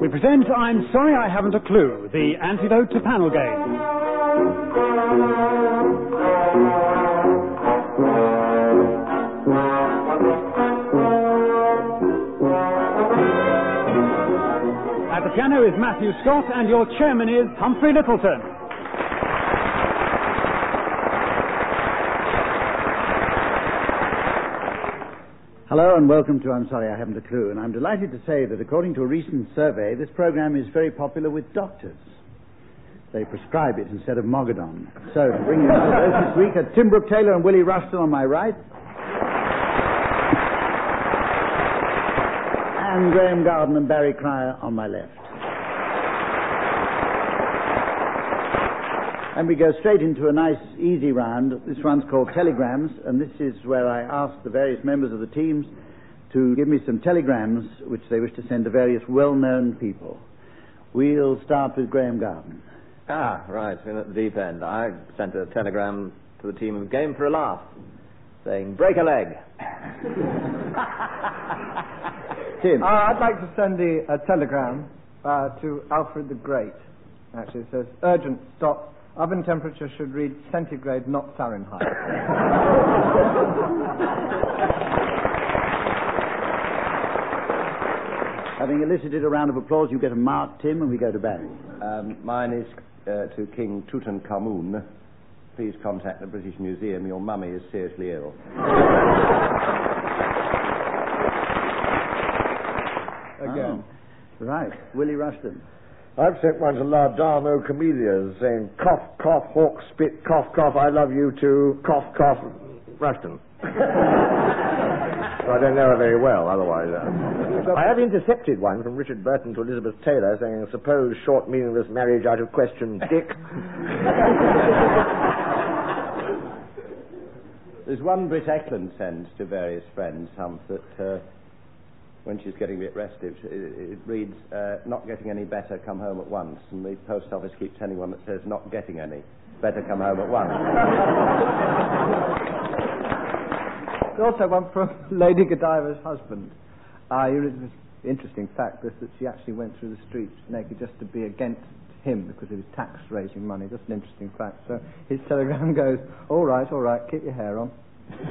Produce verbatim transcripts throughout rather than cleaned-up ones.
we present I'm Sorry I Haven't a Clue, the antidote to panel games. At the piano is Matthew Scott, and your chairman is Humphrey Littleton. Hello and welcome to I'm Sorry I Haven't a Clue, and I'm delighted to say that according to a recent survey, this program is very popular with doctors. They prescribe it instead of Mogadon. So, to bring you those this week are Tim Brooke Taylor and Willie Rushton on my right, and Graham Garden and Barry Cryer on my left. And we go straight into a nice, easy round. This one's called Telegrams, and this is where I ask the various members of the teams to give me some telegrams which they wish to send to various well-known people. We'll start with Graham Garden. Ah, right, in at the deep end. I sent a telegram to the team of Game for a Laugh, saying, break a leg. Tim. Uh, I'd like to send a, a telegram uh, to Alfred the Great. Actually, it says, urgent, stop. Oven temperature should read centigrade, not Fahrenheit. Having elicited a round of applause, you get a mark, Tim, and we go to Barry. Um, mine is uh, to King Tutankhamun. Please contact the British Museum. Your mummy is seriously ill. Again. Oh, right. Willie Rushton. I've sent one to Lardano Camellias saying, cough, cough, hawk, spit, cough, cough, I love you too, cough, cough, Rushton. So I don't know her very well, otherwise. Uh. I have intercepted one from Richard Burton to Elizabeth Taylor saying, suppose short, meaningless marriage out of question, Dick. There's one Brit Eklund sends to various friends, Humph, that... Uh, when she's getting a bit restive, it, it reads, uh, not getting any better, come home at once. And the post office keeps anyone that says not getting any, better come home at once. There's also one from Lady Godiva's husband. Uh, this interesting fact is that she actually went through the streets naked just to be against him because of his tax-raising money. Just an interesting fact. So his telegram goes, all right, all right, keep your hair on.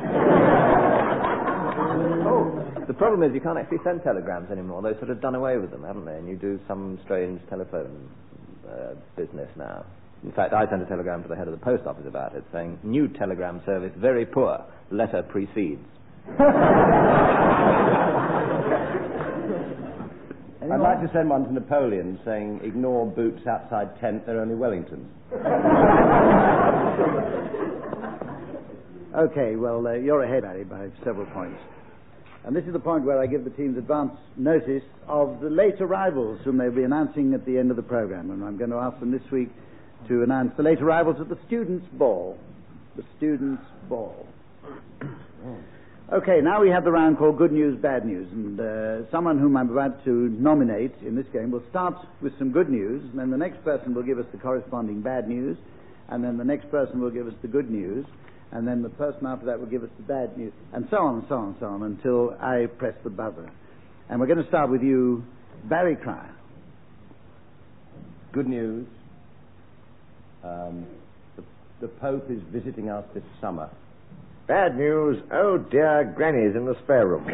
Oh, the problem is you can't actually send telegrams anymore. They've sort of done away with them, haven't they? And you do some strange telephone uh, business now. In fact, I sent a telegram to the head of the post office about it, saying, new telegram service, very poor. Letter precedes. I'd like to send one to Napoleon saying, ignore boots outside tent, they're only Wellingtons. Okay, well, uh, you're ahead, Barry, by several points. And this is the point where I give the teams advance notice of the late arrivals whom they'll be announcing at the end of the program. And I'm going to ask them this week to announce the late arrivals at the Students' Ball. The Students' Ball. Okay, now we have the round called Good News, Bad News. And uh, someone whom I'm about to nominate in this game will start with some good news, and then the next person will give us the corresponding bad news, and then the next person will give us the good news, and then the person after that will give us the bad news, and so on and so on and so on until I press the buzzer. And we're going to start with you, Barry Cryer. Good news. Um, the, the Pope is visiting us this summer. Bad news, oh dear, Granny's in the spare room.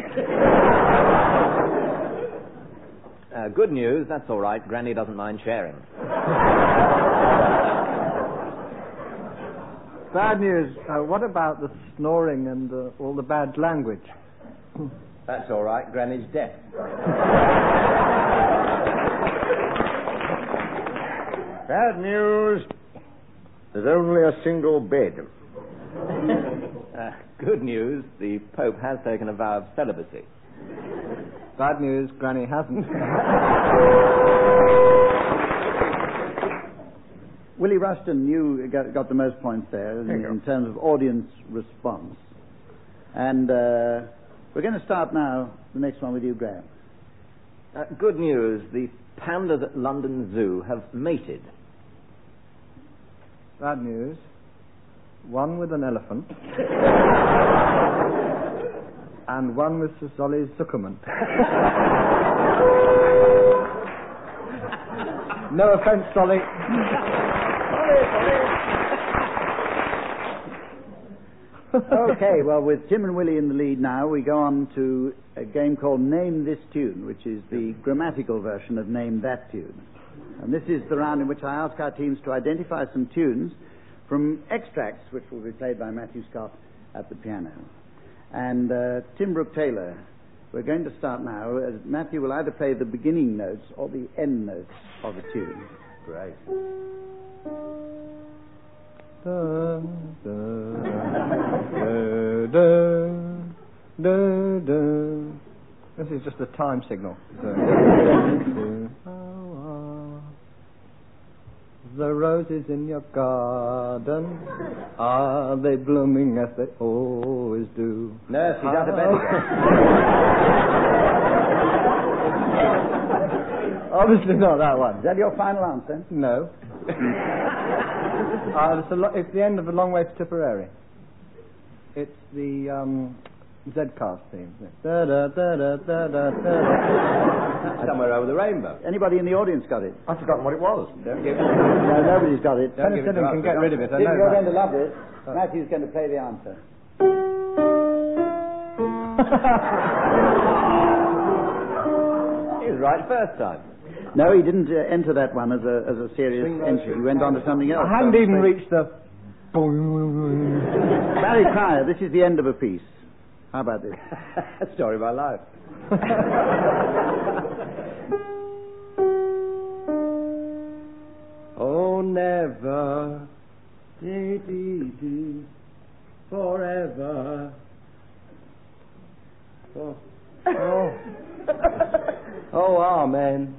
Uh, good news, that's all right. Granny doesn't mind sharing. Bad news, uh, what about the snoring and uh, all the bad language? That's all right, Granny's deaf. Bad news, there's only a single bed. Uh, good news, the Pope has taken a vow of celibacy. Bad news, Granny hasn't. Willie Rushton, you got, got the most points there in, in terms of audience response. And uh, we're going to start now, the next one with you, Graham. Uh, good news, the pandas at London Zoo have mated. Bad news, one with an elephant and one with Sir Solly Zuckerman. No offence, Solly. Okay, well, with Tim and Willie in the lead now, we go on to a game called Name This Tune, which is the grammatical version of Name That Tune. And this is the round in which I ask our teams to identify some tunes from extracts which will be played by Matthew Scott at the piano. And uh, Tim Brooke-Taylor, we're going to start now. Uh, Matthew will either play the beginning notes or the end notes of a tune. Great. Da, da, da, da, da. This is just a time signal. The roses in your garden, are they blooming as they always do? Nurse, he's out of bed again. Obviously not that one. Is that your final answer? No. uh, it's, a lo- it's the end of A Long Way to Tipperary. It's the um, Z-Cast theme. Da, da, da, da, da, da, da. Somewhere over the rainbow. Anybody in the audience got it? I've forgotten what it was. Don't give it. No, nobody's got it. Don't give it to Penicillin us. can get rid of it. I Tim, know you're that. going to love this. Matthew's going to play the answer. He was right first time. No, he didn't uh, enter that one as a as a serious entry. He went on to something else. I hadn't even reached the... Barry Cryer, this is the end of a piece. How about this? Story of my life. Oh, never, dee, dee, dee, forever. Oh, oh, oh, amen.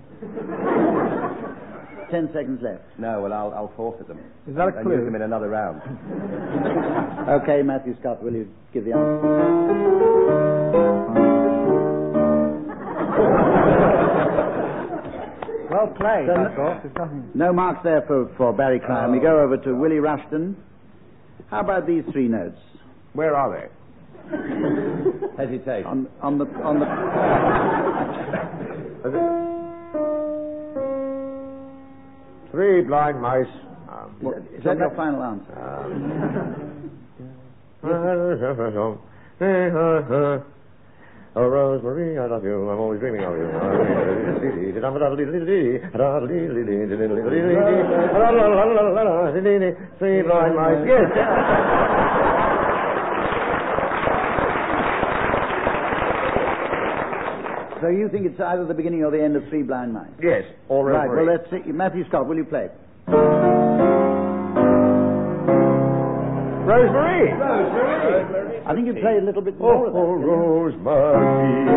Ten seconds left. No, well, I'll, I'll forfeit them. Is that a and clue? use them in another round. Okay, Matthew Scott, will you give the answer? Well played, Then- that's all. There's nothing... No marks there for, for Barry Cryer. We go over to Willie Rushton. How about these three notes? Where are they? Hesitation. On, on the... On the Three blind mice. Um, is that, is that your final answer? Oh, Rosemary, I love you. I'm always dreaming of you. Three blind mice. Yes. So you think it's either the beginning or the end of Three Blind Mice? Yes. Or Right, Rosemary. well, let's see. Matthew Scott, will you play? Rosemary. I think you play a little bit Oh, more of that. oh, didn't you? Rosemary.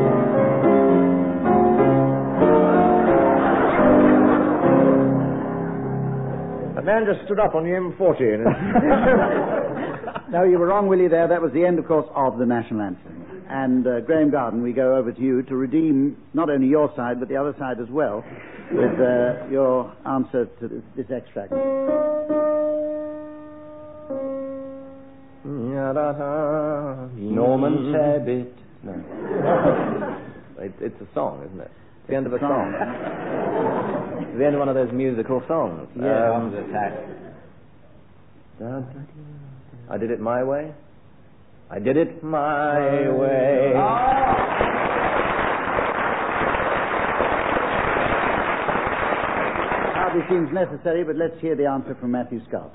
A man just stood up on the M forty. And No, you were wrong, Willie, there. That was the end, of course, of the national anthem. And uh, Graham Garden, we go over to you to redeem not only your side, but the other side as well, with uh, your answer to this, this extract. Norman Tebbit. No. it, it's a song, isn't it? It's the end of a song. It's the end of one of those musical songs. Yeah. Um, I did it my way. I did it my way. Hardly seems necessary, but let's hear the answer from Matthew Scott.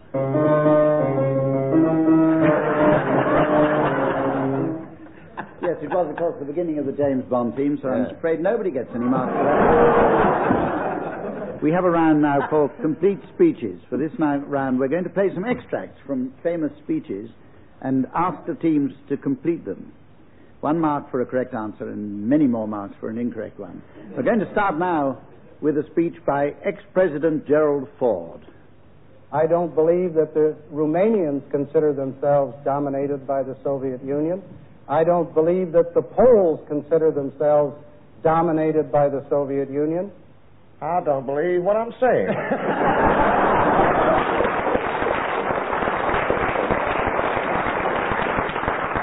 Yes, it was, of course, the beginning of the James Bond theme, so I'm Yeah. afraid nobody gets any marks for that. We have a round now called Complete Speeches. For this now round, we're going to play some extracts from famous speeches and ask the teams to complete them. One mark for a correct answer and many more marks for an incorrect one. We're going to start now with a speech by ex-President Gerald Ford. I don't believe that the Romanians consider themselves dominated by the Soviet Union. I don't believe that the Poles consider themselves dominated by the Soviet Union. I don't believe what I'm saying.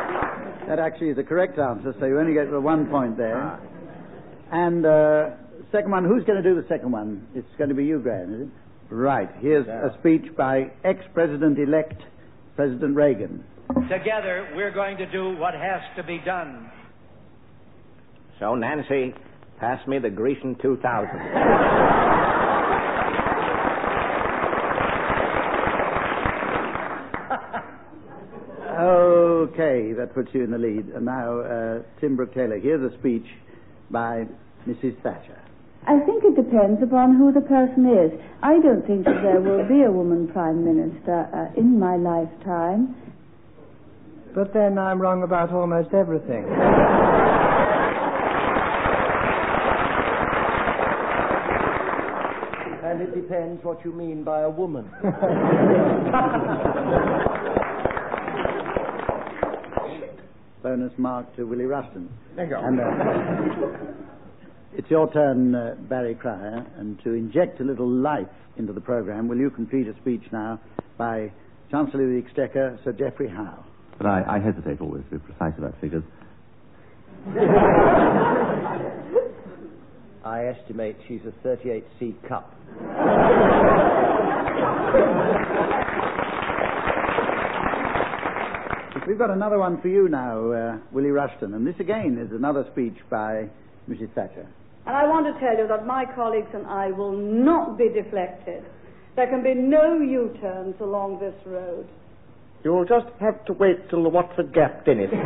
That actually is the correct answer, so you only get the one point there. And uh, second one. Who's going to do the second one? It's going to be you, Graham, is it? Right. Here's yeah. a speech by ex-President-elect President Reagan. Together, we're going to do what has to be done. So, Nancy, pass me the Grecian two thousand. Okay, that puts you in the lead. And now, uh, Tim Brooke-Taylor, here's a speech by Missus Thatcher. I think it depends upon who the person is. I don't think that there will be a woman Prime Minister uh, in my lifetime. But then I'm wrong about almost everything. And it depends what you mean by a woman. Bonus mark to Willie Rushton. Thank you. And, uh, it's your turn, uh, Barry Cryer, and to inject a little life into the programme, will you complete a speech now by Chancellor of the Exchequer, Sir Geoffrey Howe? But I, I hesitate always to be precise about figures. I estimate she's a thirty-eight C cup. We've got another one for you now, uh, Willie Rushton, and this again is another speech by Missus Thatcher. And I want to tell you that my colleagues and I will not be deflected. There can be no U-turns along this road. You'll just have to wait till the Watford Gap in it.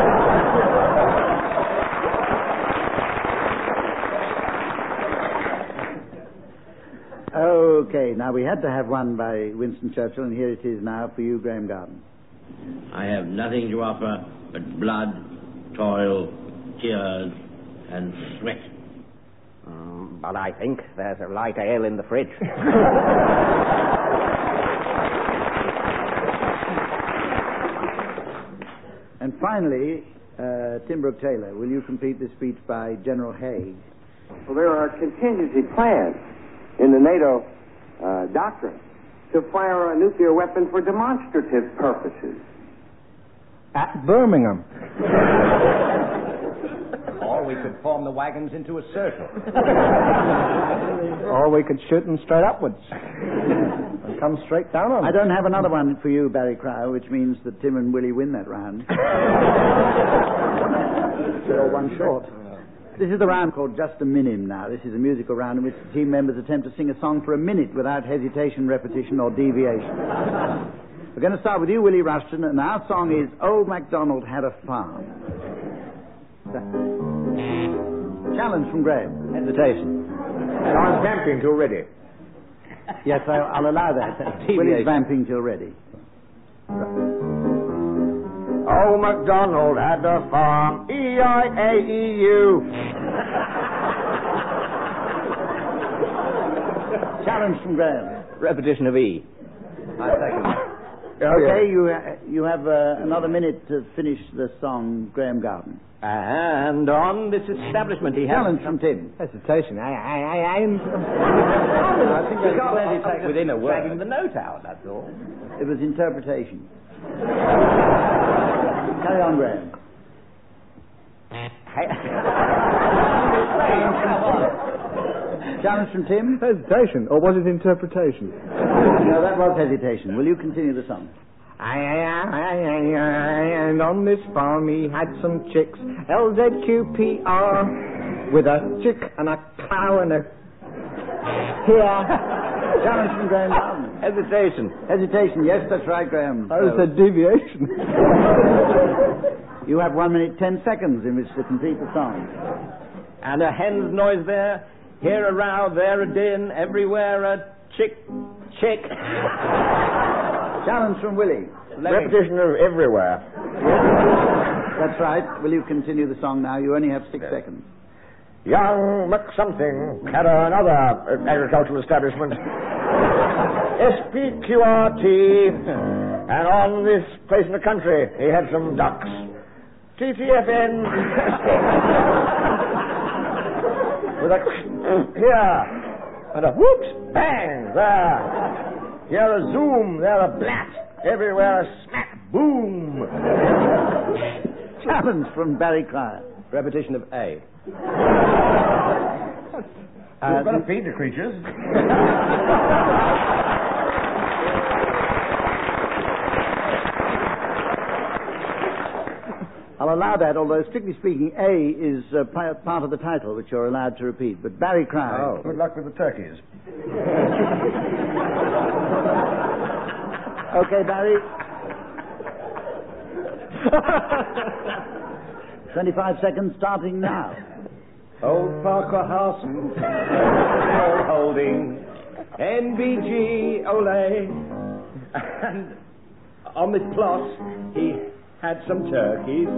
Okay, now we had to have one by Winston Churchill, and here it is now for you, Graham Garden. I have nothing to offer but blood, toil, tears, and sweat. Um, but I think there's a light ale in the fridge. And finally, uh, Tim Brooke-Taylor, will you complete this speech by General Haig? Well, there are contingency plans in the NATO uh, doctrine to fire a nuclear weapon for demonstrative purposes. At Birmingham. Or we could form the wagons into a circle. Or we could shoot them straight upwards and come straight down on them. I don't have another one for you, Barry Cryer, which means that Tim and Willie win that round. You're one short. This is the round called Just a Minim now. This is a musical round in which the team members attempt to sing a song for a minute without hesitation, repetition, or deviation. We're going to start with you, Willie Rushton, and our song is Old MacDonald Had a Farm. Challenge from Graham. Hesitation. I'm vamping till ready. Yes, I, I'll allow that. Willie's vamping till ready. Old MacDonald had a farm, E I A E U. Challenge from Graham. Repetition of E. I second. Okay, you uh, you have uh, another minute to finish the song, Graham Garden. And on this establishment he has... Challenge from Tim. Hesitation. I, I, I, I'm... I think you can't only take within a word. Dragging the note out, that's all. It was interpretation. Carry on, Graham. Challenge from Tim. Hesitation, or was it interpretation? No, that was hesitation. Will you continue the song? I, I, I, I, I, and on this farm he had some chicks, L Z Q P R, with a chick and a cow and a... Here. Challenge from Graham Garden. Hesitation. Hesitation, yes, that's right, Graham. That was a deviation. You have one minute, ten seconds in which to complete the song. And a hen's noise there, here a row, there a din, everywhere a chick, chick. Challenge from Willie. Repetition of everywhere. That's right. Will you continue the song now? You only have six yes. seconds. Young McSomething had another agricultural establishment. S P Q R T. And on this place in the country, he had some ducks. T T F N. With a here. And a whoops, bang, there. Here a zoom, there a blat. Everywhere a smack, boom. Challenge from Barry Cryer. Repetition of A. Uh, We've got to feed the creatures. I'll allow that, although strictly speaking, A is uh, pi- part of the title, which you're allowed to repeat. But Barry Cry. Oh, good luck with the turkeys. Okay, Barry. Twenty-five seconds starting now. Old Farquhar Harson, holding N B G, ole. And on this plot, he had some turkeys.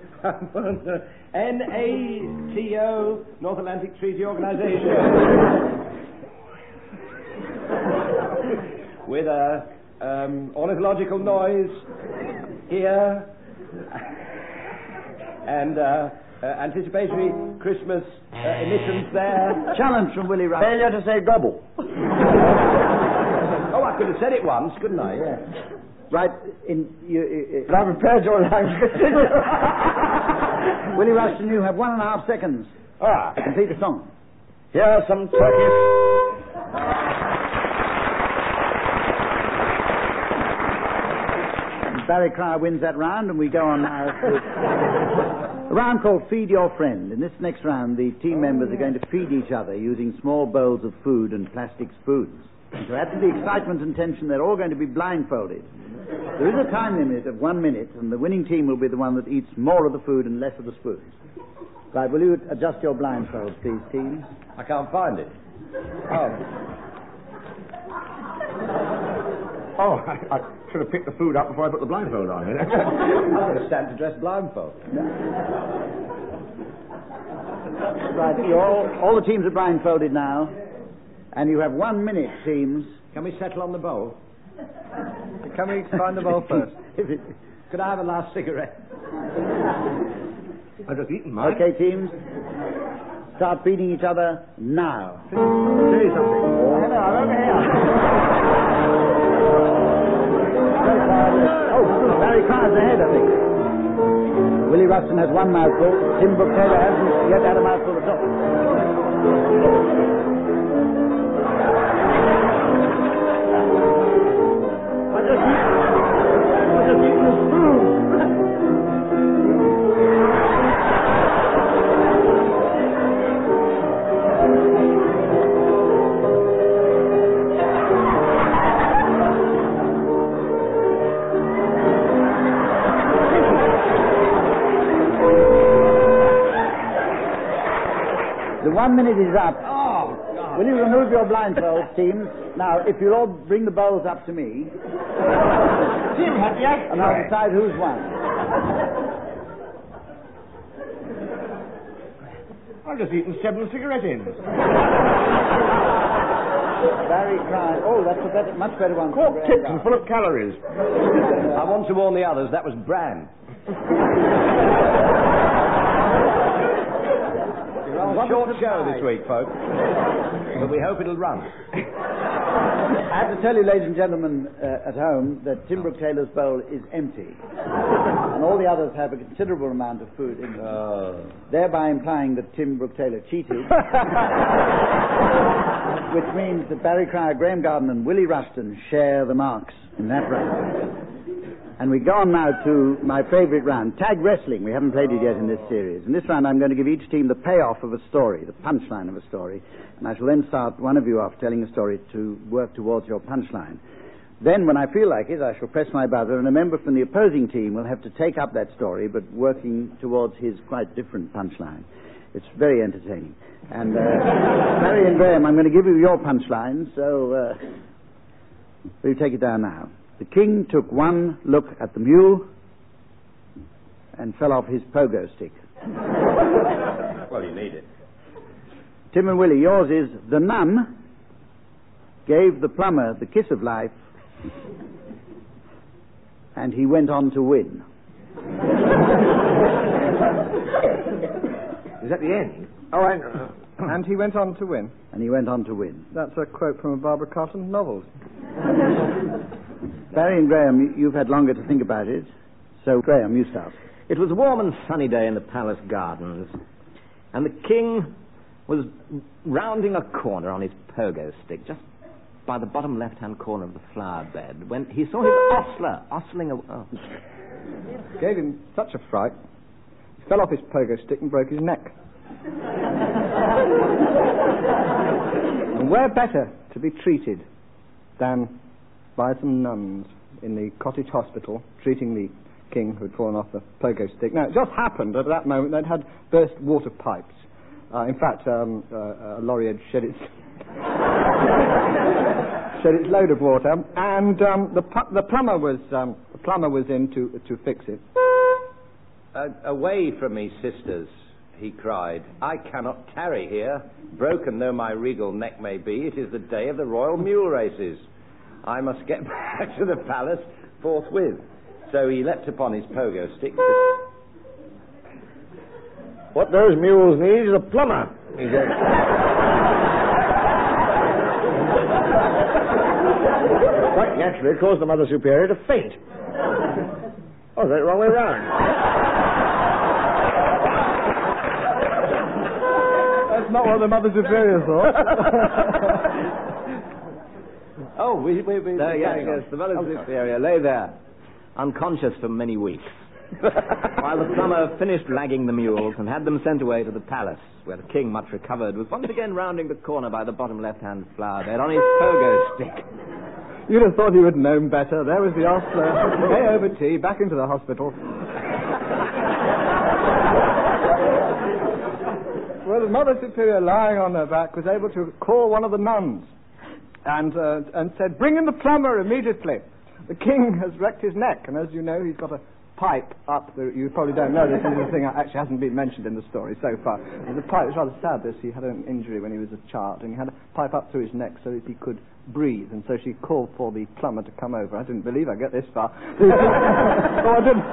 N A T O, North Atlantic Treaty Organization. With a um, ornithological noise here. And uh, uh, anticipatory Christmas uh, emissions there. Challenge from Willie Russell. Failure to say gobble. Oh, I could have said it once, couldn't I? Yeah. Right, in you, you, But I've prepared your language. Willie Rushton, you have one and a half seconds Ah, to complete the song. here are some turkeys. Barry Cryer wins that round, and we go on now to a round called Feed Your Friend. In this next round, the team members are going to feed each other using small bowls of food and plastic spoons. And to add to the excitement and tension, they're all going to be blindfolded. There is a time limit of one minute, and the winning team will be the one that eats more of the food and less of the spoons. Right, will you adjust your blindfolds, please, teams? I can't find it. Oh. Oh, I, I should have picked the food up before I put the blindfold on. I'm going to stand to dress blindfold. Right, you're all, all the teams are blindfolded now, and you have one minute, teams. Can we settle on the bowl? Can we find the bowl first? Could I have a last cigarette? I've just eaten mine. Okay, teams. Start feeding each other now. Say something. Oh, no, I'm over here. Oh, Barry Cryer's ahead, I think. Willie Rushton has one mouthful. Tim Brooke Taylor hasn't yet had a mouthful at all. I just I just eaten a spoon. The one minute is up. Oh, God. Will you remove your blindfolds, teams? Now, if you'll all bring the bowls up to me, Tim had the and I'll decide who's won. I've just eaten seven cigarette ends. Barry Cryer. Oh, that's a better, much better one. Cork tips and full of calories. I want to warn the others, that was bran. It's a short show this week, folks. But we hope it'll run. I have to tell you, ladies and gentlemen uh, at home, that Tim Brooke Taylor's bowl is empty. And all the others have a considerable amount of food in them. Oh. Thereby implying that Tim Brooke Taylor cheated. Which means that Barry Cryer, Graham Garden and Willie Rushton share the marks in that round. And we go on now to my favourite round, tag wrestling. We haven't played it yet in this series. In this round, I'm going to give each team the payoff of a story, the punchline of a story. And I shall then start one of you off telling a story to work towards your punchline. Then, when I feel like it, I shall press my buzzer, and a member from the opposing team will have to take up that story, but working towards his quite different punchline. It's very entertaining. And, uh, Barry and Graham, I'm going to give you your punchline, so uh, will you take it down now? The king took one look at the mule and fell off his pogo stick. Well, you need it. Tim and Willie, yours is the nun gave the plumber the kiss of life and he went on to win. Is that the end? Oh, I know. And he went on to win. And he went on to win. That's a quote from a Barbara Carlton novel. Barry and Graham, you- you've had longer to think about it. So, Graham, you start. It was a warm and sunny day in the palace gardens, and the king was rounding a corner on his pogo stick, just by the bottom left-hand corner of the flower bed, when he saw his ostler ostling away. Oh. Gave him such a fright, he fell off his pogo stick and broke his neck. And where better to be treated than by some nuns in the cottage hospital treating the king who had fallen off the pogo stick. Now, it just happened at that moment they'd had burst water pipes. Uh, in fact, um, uh, a lorry had shed its shed its load of water, and um, the pu- the plumber was um, the plumber was in to to fix it. Uh, away from me, sisters, he cried. I cannot tarry here. Broken though my regal neck may be, it is the day of the royal mule races. I must get back to the palace forthwith. So he leapt upon his pogo stick. What those mules need is a plumber, he said. Quite naturally caused the Mother Superior to faint. Oh, the wrong way round. That's not what the Mother Superior thought. Oh, we, we, we, there, yeah, yes, the Mother Superior lay there, unconscious for many weeks, while the plumber finished lagging the mules and had them sent away to the palace, where the king, much recovered, was once again rounding the corner by the bottom left-hand flower bed on his pogo stick. You'd have thought he would have known better. There was the ostler. Pay over tea, back into the hospital. Well, the Mother Superior, lying on her back, was able to call one of the nuns and uh, and said, "Bring in the plumber immediately. The king has wrecked his neck, and as you know, he's got a pipe up the, you probably don't know this, and the thing that actually hasn't been mentioned in the story so far. And the pipe was rather sad, this. He had an injury when he was a child, and he had a pipe up through his neck so that he could breathe, and so she called for the plumber to come over. I didn't believe I'd get this far. Oh, I didn't.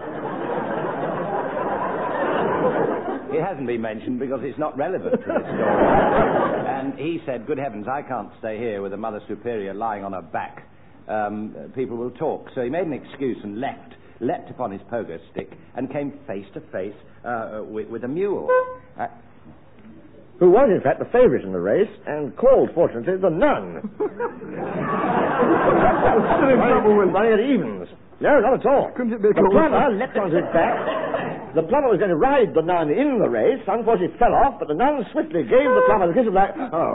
It hasn't been mentioned because it's not relevant to this story. And he said, good heavens, I can't stay here with the Mother Superior lying on her back. Um, people will talk. So he made an excuse and left, leapt upon his pogo stick and came face to face uh, with, with a mule. Uh, Who was, in fact, the favourite in the race and called, fortunately, the nun. running, running at evens. No, not at all. Couldn't it be the plumber leapt on his back. The plumber was going to ride the nun in the race. Unfortunately, fell off, but the nun swiftly gave the plumber the kiss of black. Oh.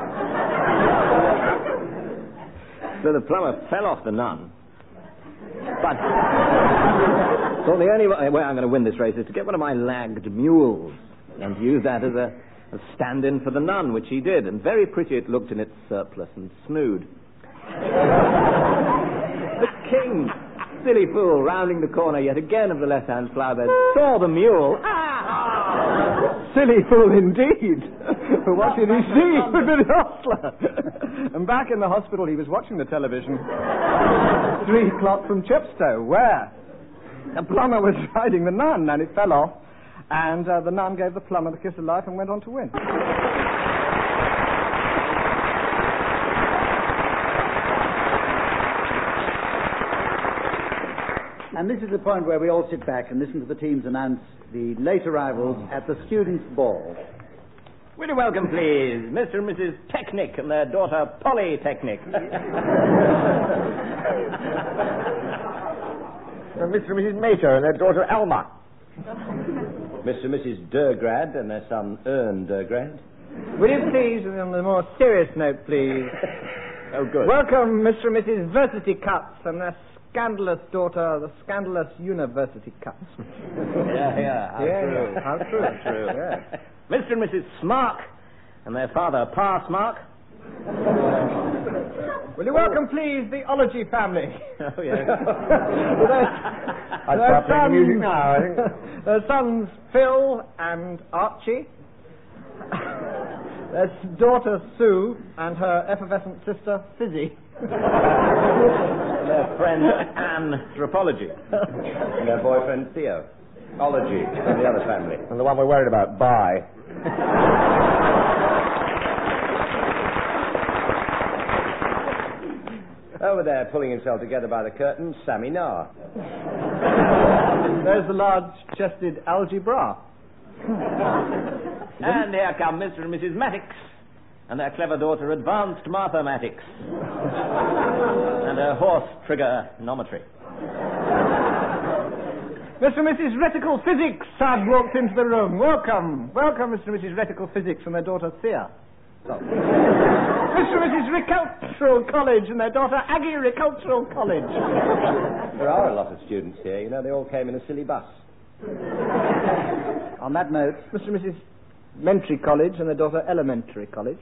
So the plumber fell off the nun. But so the only way I'm going to win this race is to get one of my lagged mules and use that as a, a stand-in for the nun, which he did. And very pretty it looked in its surplice and snood. The king, silly fool, rounding the corner yet again of the left-hand flower bed, saw the mule. Ah! Silly fool indeed. What did he see? The ostler. And back in the hospital, he was watching the television. Three o'clock from Chepstow, where the plumber was riding the nun, and it fell off. And uh, the nun gave the plumber the kiss of life and went on to win. And this is the point where we all sit back and listen to the teams announce the late arrivals at the students' ball. Will you welcome, please, Mister and Missus Technic and their daughter Polytechnic. Mister and Missus Mater and their daughter Alma. Mister and Missus Durgrad and their son Ern Durgrad. Will you please, on a more serious note, please, oh, good. welcome Mister and Missus Versity Cuts and their scandalous daughter, the scandalous University Cuts. yeah, yeah, how yeah, true. How true. How true. Yeah. Mister and Missus Smark and their father, Pa Smark. Will you welcome, please, the Ology family? Oh, yes. I'll start playing music now, I think. Their sons, Phil and Archie. Their daughter, Sue, and her effervescent sister, Fizzy. Their friend, Anthropology. And their boyfriend, Theo. Ology, and the other family. And the one we're worried about, Bye. Over there, pulling himself together by the curtains, Sammy Nar. There's the large-chested algebra. And here come Mister and Missus Maddox and their clever daughter, Advanced Martha Maddox, and her horse trigonometry. Mister and Missus Reticle Physics have walked into the room. Welcome. Welcome, Mister and Missus Reticle Physics and their daughter, Thea. So. Mister and Missus Agricultural College and their daughter, Aggie Agricultural College. There are a lot of students here. You know, they all came in a silly bus. On that note, Mister and Missus Mentary College and their daughter, Elementary College.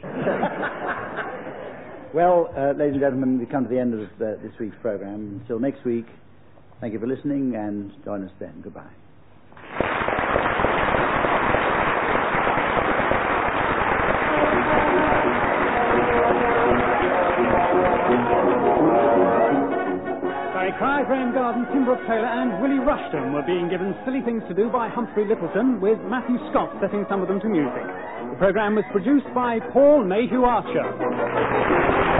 Well, uh, ladies and gentlemen, we come to the end of uh, this week's program. Until next week, thank you for listening, and join us then. Goodbye. Barry Cry, Graham Garden, Tim Brooke Taylor and Willie Rushton were being given Silly Things to Do by Humphrey Littleton, with Matthew Scott setting some of them to music. The programme was produced by Paul Mayhew Archer.